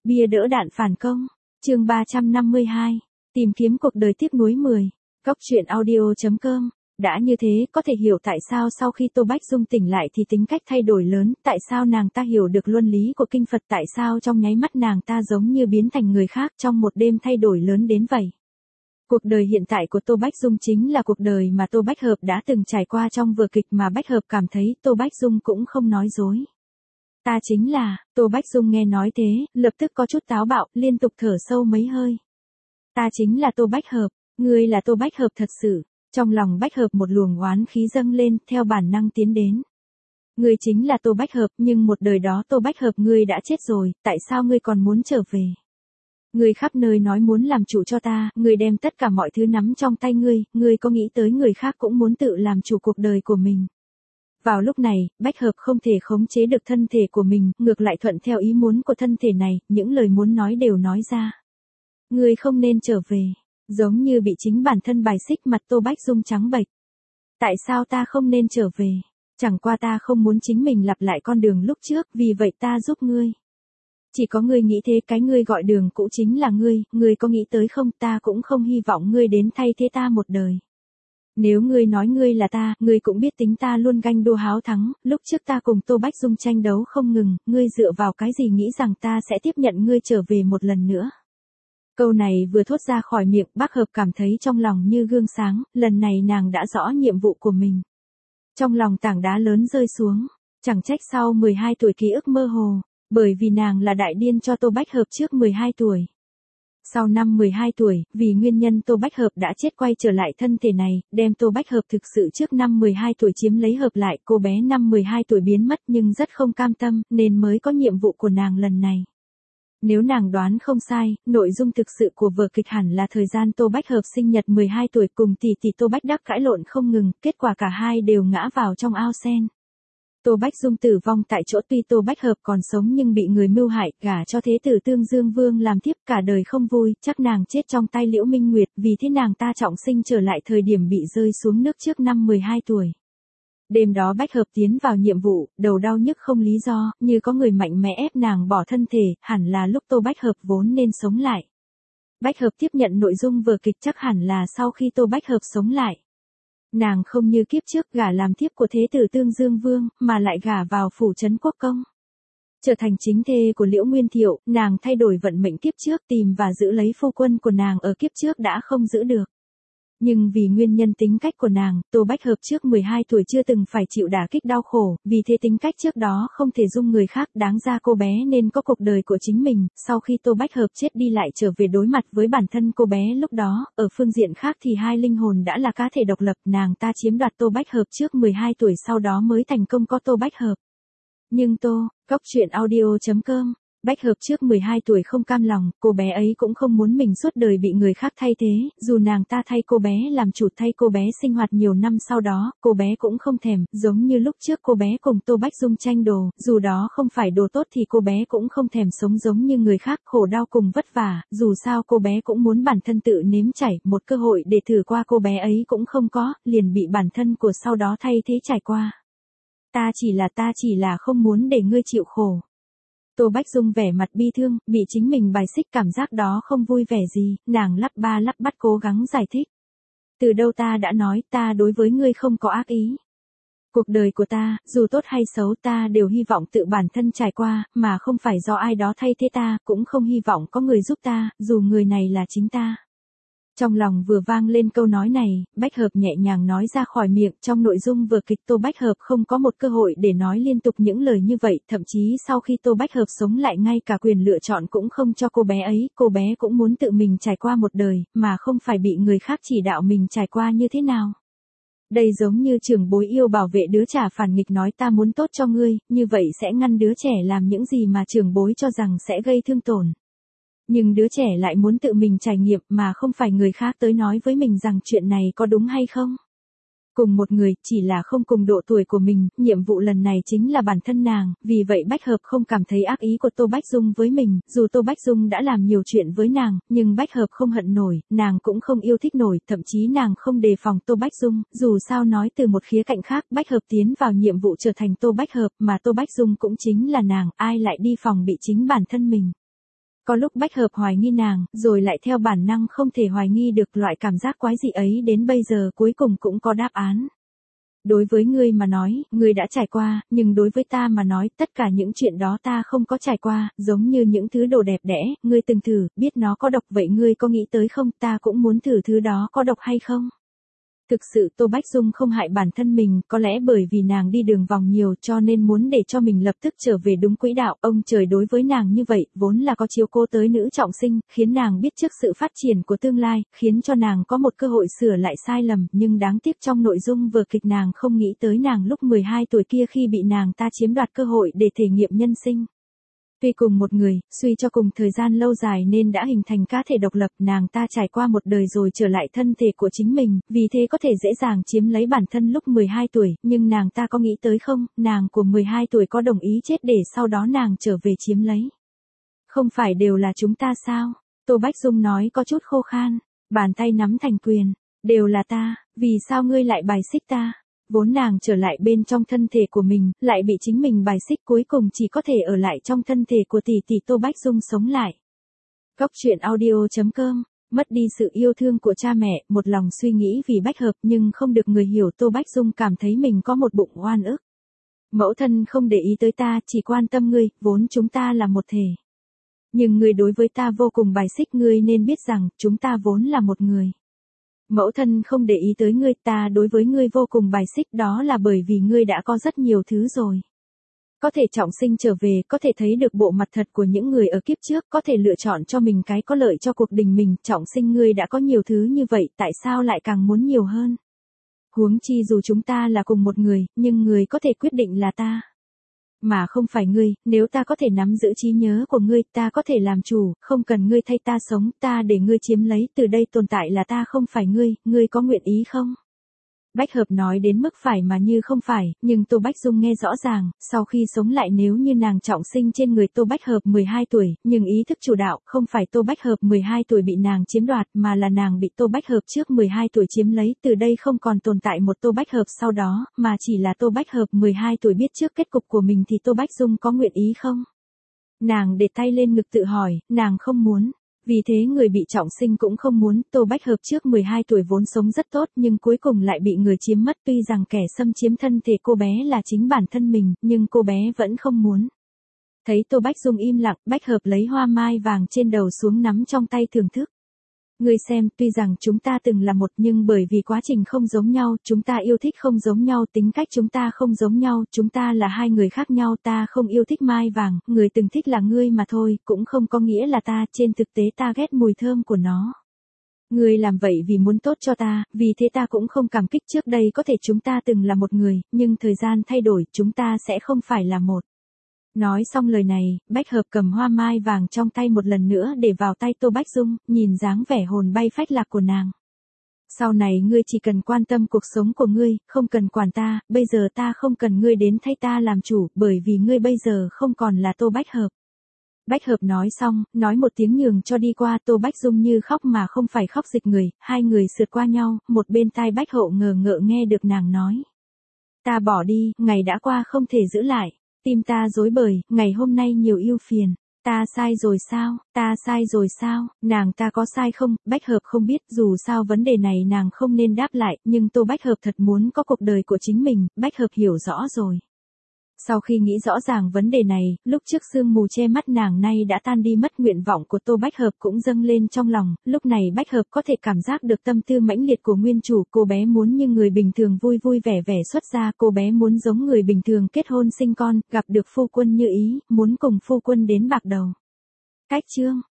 Bia đỡ đạn phản công. Chương 352. Tìm kiếm cuộc đời tiếc nuối 10. Góc truyện audio.com. Đã như thế, có thể hiểu tại sao sau khi Tô Bách Dung tỉnh lại thì tính cách thay đổi lớn, tại sao nàng ta hiểu được luân lý của kinh Phật, tại sao trong nháy mắt nàng ta giống như biến thành người khác trong một đêm thay đổi lớn đến vậy. Cuộc đời hiện tại của Tô Bách Dung chính là cuộc đời mà Tô Bách Hợp đã từng trải qua trong vở kịch mà Bách Hợp cảm thấy Tô Bách Dung cũng không nói dối. Ta chính là, Tô Bách Dung nghe nói thế, lập tức có chút táo bạo, liên tục thở sâu mấy hơi. Ta chính là Tô Bách Hợp, ngươi là Tô Bách Hợp thật sự. Trong lòng Bách Hợp một luồng oán khí dâng lên, theo bản năng tiến đến. Ngươi chính là Tô Bách Hợp, nhưng một đời đó Tô Bách Hợp ngươi đã chết rồi, tại sao ngươi còn muốn trở về? Ngươi khắp nơi nói muốn làm chủ cho ta, ngươi đem tất cả mọi thứ nắm trong tay ngươi có nghĩ tới người khác cũng muốn tự làm chủ cuộc đời của mình. Vào lúc này, Bách Hợp không thể khống chế được thân thể của mình, ngược lại thuận theo ý muốn của thân thể này, những lời muốn nói đều nói ra. Ngươi không nên trở về. Giống như bị chính bản thân bài xích, mặt Tô Bách Dung trắng bệch. Tại sao ta không nên trở về? Chẳng qua ta không muốn chính mình lặp lại con đường lúc trước, vì vậy ta giúp ngươi. Chỉ có ngươi nghĩ thế, cái ngươi gọi đường cũ chính là ngươi có nghĩ tới không? Ta cũng không hy vọng ngươi đến thay thế ta một đời. Nếu ngươi nói ngươi là ta, ngươi cũng biết tính ta luôn ganh đua háo thắng, lúc trước ta cùng Tô Bách Dung tranh đấu không ngừng, ngươi dựa vào cái gì nghĩ rằng ta sẽ tiếp nhận ngươi trở về một lần nữa? Câu này vừa thốt ra khỏi miệng, Bác Hợp cảm thấy trong lòng như gương sáng, lần này nàng đã rõ nhiệm vụ của mình. Trong lòng tảng đá lớn rơi xuống, chẳng trách sau 12 tuổi ký ức mơ hồ, bởi vì nàng là đại điên cho Tô Bách Hợp trước 12 tuổi. Sau năm 12 tuổi, vì nguyên nhân Tô Bách Hợp đã chết quay trở lại thân thể này, đem Tô Bách Hợp thực sự trước năm 12 tuổi chiếm lấy hợp lại, cô bé năm 12 tuổi biến mất nhưng rất không cam tâm, nên mới có nhiệm vụ của nàng lần này. Nếu nàng đoán không sai, nội dung thực sự của vở kịch hẳn là thời gian Tô Bách Hợp sinh nhật 12 tuổi cùng tỷ Tô Bách Đắc cãi lộn không ngừng, kết quả cả hai đều ngã vào trong ao sen. Tô Bách Dung tử vong tại chỗ, tuy Tô Bách Hợp còn sống nhưng bị người mưu hại, gả cho thế tử Tương Dương Vương làm tiếp, cả đời không vui, chắc nàng chết trong tay Liễu Minh Nguyệt, vì thế nàng ta trọng sinh trở lại thời điểm bị rơi xuống nước trước năm 12 tuổi. Đêm đó Bách Hợp tiến vào nhiệm vụ, đầu đau nhức không lý do, như có người mạnh mẽ ép nàng bỏ thân thể, hẳn là lúc Tô Bách Hợp vốn nên sống lại. Bách Hợp tiếp nhận nội dung vở kịch chắc hẳn là sau khi Tô Bách Hợp sống lại. Nàng không như kiếp trước gả làm thiếp của thế tử Tương Dương Vương, mà lại gả vào phủ trấn quốc công. Trở thành chính thê của Liễu Nguyên Thiệu, nàng thay đổi vận mệnh kiếp trước, tìm và giữ lấy phu quân của nàng ở kiếp trước đã không giữ được. Nhưng vì nguyên nhân tính cách của nàng, Tô Bách Hợp trước 12 tuổi chưa từng phải chịu đả kích đau khổ, vì thế tính cách trước đó không thể dung người khác, đáng ra cô bé nên có cuộc đời của chính mình. Sau khi Tô Bách Hợp chết đi lại trở về đối mặt với bản thân cô bé lúc đó, ở phương diện khác thì hai linh hồn đã là cá thể độc lập, nàng ta chiếm đoạt Tô Bách Hợp trước 12 tuổi sau đó mới thành công có Tô Bách Hợp. Nhưng góc truyện audio.com. Bách Hợp trước 12 tuổi không cam lòng, cô bé ấy cũng không muốn mình suốt đời bị người khác thay thế, dù nàng ta thay cô bé làm chủ, thay cô bé sinh hoạt nhiều năm sau đó, cô bé cũng không thèm, giống như lúc trước cô bé cùng Tô Bách Dung tranh đồ, dù đó không phải đồ tốt thì cô bé cũng không thèm sống giống như người khác, khổ đau cùng vất vả, dù sao cô bé cũng muốn bản thân tự nếm trải, một cơ hội để thử qua cô bé ấy cũng không có, liền bị bản thân của sau đó thay thế trải qua. Ta chỉ là không muốn để ngươi chịu khổ. Tô Bách Dung vẻ mặt bi thương, bị chính mình bài xích, cảm giác đó không vui vẻ gì, nàng lắp ba lắp bắp cố gắng giải thích. Từ đâu ta đã nói, ta đối với ngươi không có ác ý. Cuộc đời của ta, dù tốt hay xấu ta đều hy vọng tự bản thân trải qua, mà không phải do ai đó thay thế ta, cũng không hy vọng có người giúp ta, dù người này là chính ta. Trong lòng vừa vang lên câu nói này, Bách Hợp nhẹ nhàng nói ra khỏi miệng, trong nội dung vở kịch Tô Bách Hợp không có một cơ hội để nói liên tục những lời như vậy, thậm chí sau khi Tô Bách Hợp sống lại ngay cả quyền lựa chọn cũng không cho cô bé ấy, cô bé cũng muốn tự mình trải qua một đời, mà không phải bị người khác chỉ đạo mình trải qua như thế nào. Đây giống như trưởng bối yêu bảo vệ đứa trả phản nghịch nói ta muốn tốt cho ngươi, như vậy sẽ ngăn đứa trẻ làm những gì mà trưởng bối cho rằng sẽ gây thương tổn. Nhưng đứa trẻ lại muốn tự mình trải nghiệm mà không phải người khác tới nói với mình rằng chuyện này có đúng hay không. Cùng một người, chỉ là không cùng độ tuổi của mình, nhiệm vụ lần này chính là bản thân nàng, vì vậy Bách Hợp không cảm thấy ác ý của Tô Bách Dung với mình, dù Tô Bách Dung đã làm nhiều chuyện với nàng, nhưng Bách Hợp không hận nổi, nàng cũng không yêu thích nổi, thậm chí nàng không đề phòng Tô Bách Dung, dù sao nói từ một khía cạnh khác, Bách Hợp tiến vào nhiệm vụ trở thành Tô Bách Hợp, mà Tô Bách Dung cũng chính là nàng, ai lại đi phòng bị chính bản thân mình. Có lúc Bách Hợp hoài nghi nàng, rồi lại theo bản năng không thể hoài nghi được, loại cảm giác quái dị ấy đến bây giờ cuối cùng cũng có đáp án. Đối với ngươi mà nói, ngươi đã trải qua, nhưng đối với ta mà nói, tất cả những chuyện đó ta không có trải qua, giống như những thứ đồ đẹp đẽ, ngươi từng thử, biết nó có độc vậy ngươi có nghĩ tới không, ta cũng muốn thử thứ đó có độc hay không. Thực sự Tô Bách Dung không hại bản thân mình, có lẽ bởi vì nàng đi đường vòng nhiều cho nên muốn để cho mình lập tức trở về đúng quỹ đạo. Ông trời đối với nàng như vậy, vốn là có chiếu cố tới nữ trọng sinh, khiến nàng biết trước sự phát triển của tương lai, khiến cho nàng có một cơ hội sửa lại sai lầm, nhưng đáng tiếc trong nội dung vở kịch nàng không nghĩ tới nàng lúc 12 tuổi kia khi bị nàng ta chiếm đoạt cơ hội để thể nghiệm nhân sinh. Tuy cùng một người, suy cho cùng thời gian lâu dài nên đã hình thành cá thể độc lập, nàng ta trải qua một đời rồi trở lại thân thể của chính mình, vì thế có thể dễ dàng chiếm lấy bản thân lúc 12 tuổi, nhưng nàng ta có nghĩ tới không, nàng của 12 tuổi có đồng ý chết để sau đó nàng trở về chiếm lấy. Không phải đều là chúng ta sao? Tô Bách Dung nói có chút khô khan, bàn tay nắm thành quyền, đều là ta, vì sao ngươi lại bài xích ta? Vốn nàng trở lại bên trong thân thể của mình, lại bị chính mình bài xích, cuối cùng chỉ có thể ở lại trong thân thể của tỷ tỷ. Tô Bách Dung sống lại. Góc truyện audio.com, mất đi sự yêu thương của cha mẹ, một lòng suy nghĩ vì Bách Hợp nhưng không được người hiểu. Tô Bách Dung cảm thấy mình có một bụng oan ức. Mẫu thân không để ý tới ta, chỉ quan tâm ngươi, vốn chúng ta là một thể. Nhưng ngươi đối với ta vô cùng bài xích, ngươi nên biết rằng, chúng ta vốn là một người. Mẫu thân không để ý tới ngươi, ta đối với ngươi vô cùng bài xích, đó là bởi vì ngươi đã có rất nhiều thứ rồi. Có thể trọng sinh trở về, có thể thấy được bộ mặt thật của những người ở kiếp trước, có thể lựa chọn cho mình cái có lợi cho cuộc đời mình, trọng sinh ngươi đã có nhiều thứ như vậy, tại sao lại càng muốn nhiều hơn? Huống chi dù chúng ta là cùng một người, nhưng người có thể quyết định là ta. Mà không phải ngươi, nếu ta có thể nắm giữ trí nhớ của ngươi, ta có thể làm chủ, không cần ngươi thay ta sống, ta để ngươi chiếm lấy, từ đây tồn tại là ta không phải ngươi có nguyện ý không? Bách Hợp nói đến mức phải mà như không phải, nhưng Tô Bách Dung nghe rõ ràng, sau khi sống lại nếu như nàng trọng sinh trên người Tô Bách Hợp 12 tuổi, nhưng ý thức chủ đạo, không phải Tô Bách Hợp 12 tuổi bị nàng chiếm đoạt, mà là nàng bị Tô Bách Hợp trước 12 tuổi chiếm lấy, từ đây không còn tồn tại một Tô Bách Hợp sau đó, mà chỉ là Tô Bách Hợp 12 tuổi biết trước kết cục của mình thì Tô Bách Dung có nguyện ý không? Nàng để tay lên ngực tự hỏi, nàng không muốn. Vì thế người bị trọng sinh cũng không muốn. Tô Bách Hợp trước 12 tuổi vốn sống rất tốt nhưng cuối cùng lại bị người chiếm mất, tuy rằng kẻ xâm chiếm thân thể cô bé là chính bản thân mình, nhưng cô bé vẫn không muốn. Thấy Tô Bách Dung im lặng, Bách Hợp lấy hoa mai vàng trên đầu xuống nắm trong tay thưởng thức. Ngươi xem, tuy rằng chúng ta từng là một nhưng bởi vì quá trình không giống nhau, chúng ta yêu thích không giống nhau, tính cách chúng ta không giống nhau, chúng ta là hai người khác nhau, ta không yêu thích mai vàng, người từng thích là ngươi mà thôi, cũng không có nghĩa là ta, trên thực tế ta ghét mùi thơm của nó. Ngươi làm vậy vì muốn tốt cho ta, vì thế ta cũng không cảm kích. Trước đây có thể chúng ta từng là một người, nhưng thời gian thay đổi, chúng ta sẽ không phải là một. Nói xong lời này, Bách Hợp cầm hoa mai vàng trong tay một lần nữa để vào tay Tô Bách Dung, nhìn dáng vẻ hồn bay phách lạc của nàng. Sau này ngươi chỉ cần quan tâm cuộc sống của ngươi, không cần quản ta, bây giờ ta không cần ngươi đến thay ta làm chủ, bởi vì ngươi bây giờ không còn là Tô Bách Hợp. Bách Hợp nói xong, nói một tiếng nhường cho đi qua. Tô Bách Dung như khóc mà không phải khóc dịch người, hai người sượt qua nhau, một bên tai Bách Hậu ngờ ngợ nghe được nàng nói. Ta bỏ đi, ngày đã qua không thể giữ lại. Tim ta rối bời, ngày hôm nay nhiều ưu phiền. Ta sai rồi sao, ta sai rồi sao, nàng ta có sai không? Bách Hợp không biết, dù sao vấn đề này nàng không nên đáp lại, nhưng Tô Bách Hợp thật muốn có cuộc đời của chính mình, Bách Hợp hiểu rõ rồi. Sau khi nghĩ rõ ràng vấn đề này, lúc trước sương mù che mắt nàng nay đã tan đi mất, nguyện vọng của Tô Bách Hợp cũng dâng lên trong lòng, lúc này Bách Hợp có thể cảm giác được tâm tư mãnh liệt của nguyên chủ. Cô bé muốn như người bình thường vui vui vẻ vẻ xuất gia, cô bé muốn giống người bình thường kết hôn sinh con, gặp được phu quân như ý, muốn cùng phu quân đến bạc đầu. Cách chương